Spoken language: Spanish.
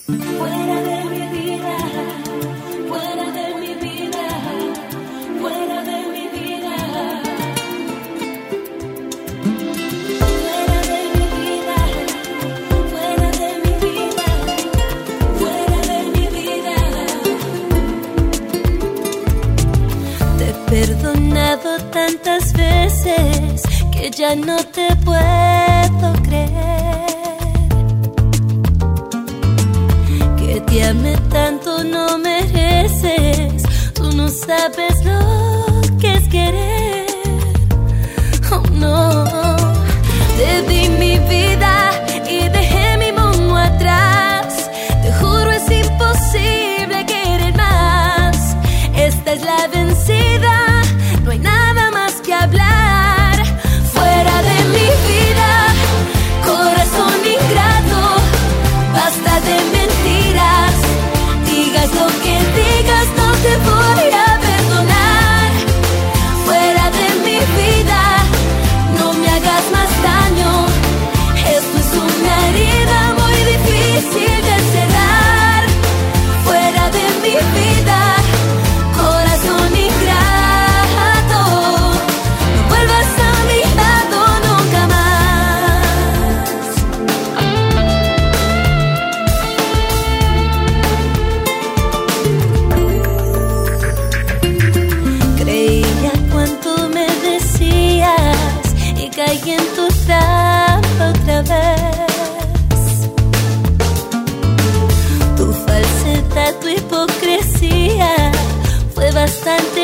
fuera de mi vida, fuera de mi vida, fuera de mi vida, fuera de mi vida, fuera de mi vida, fuera de mi vida. Te he perdonado tantas veces que ya no te puedo creer. Que te amé tanto no mereces, tú no sabes lo que es querer. Oh no, te di mi vida y dejé mi mundo atrás. Te juro es imposible querer más. Esta es la vencida, no hay nada más que hablar. Fuera de mi vida, corazón ingrato, basta de mentiras. Digas lo que digas, no te voy a perdonar. Fuera de mi vida, no me hagas más daño. Esto es una herida muy difícil de cerrar. Fuera de mi vida, corazón ingrato, no vuelvas a mi lado nunca más. Creía cuanto me decías y caí en tu trampa otra vez. Tu falsedad, tu hipocresía fue bastante